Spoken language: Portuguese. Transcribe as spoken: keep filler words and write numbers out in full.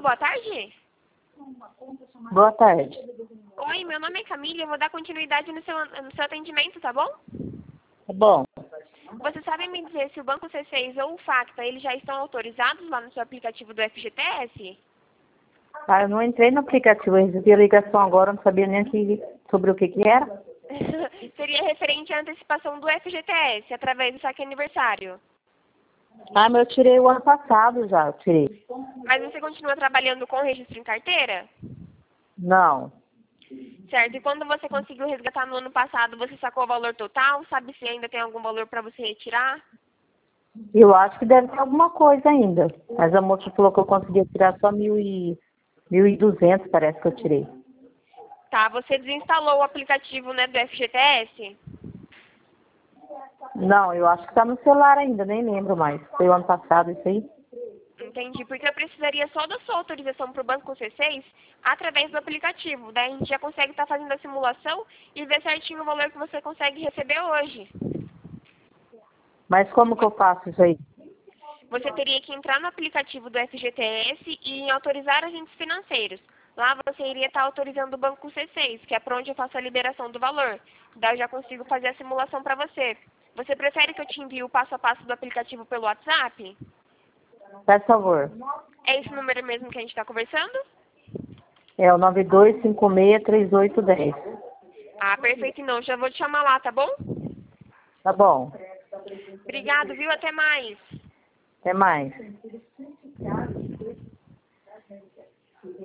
boa tarde. Boa tarde. Oi, meu nome é Camila, eu vou dar continuidade no seu, no seu atendimento, tá bom? Tá bom. Você sabe me dizer se o Banco C seis ou o Facta, eles já estão autorizados lá no seu aplicativo do F G T S? Ah, eu não entrei no aplicativo, eu recebi a ligação agora, não sabia nem que, sobre o que que era. Seria referente à antecipação do F G T S, através do saque aniversário. Ah, mas eu tirei o ano passado já, eu tirei. Mas você continua trabalhando com registro em carteira? Não. Certo, e quando você conseguiu resgatar no ano passado, você sacou o valor total? Sabe se ainda tem algum valor para você retirar? Eu acho que deve ter alguma coisa ainda. Mas a moça falou que eu conseguia tirar só mil e, mil e duzentos, parece que eu tirei. Tá, você desinstalou o aplicativo, né, do F G T S? Não, eu acho que tá no celular ainda, nem lembro mais. Foi o ano passado isso aí. Entendi, porque eu precisaria só da sua autorização para o Banco C seis através do aplicativo. Daí a gente já consegue estar fazendo a simulação e ver certinho o valor que você consegue receber hoje. Mas como que eu faço isso aí? Você teria que entrar no aplicativo do F G T S e em autorizar agentes financeiros. Lá você iria estar autorizando o Banco C seis, que é para onde eu faço a liberação do valor. Daí eu já consigo fazer a simulação para você. Você prefere que eu te envie o passo a passo do aplicativo pelo WhatsApp? Faz favor. É esse número mesmo que a gente está conversando? É o nove dois cinco seis três oito um zero. Ah, perfeito, então. Já vou te chamar lá, tá bom? Tá bom. Obrigado, viu? Até mais. Até mais.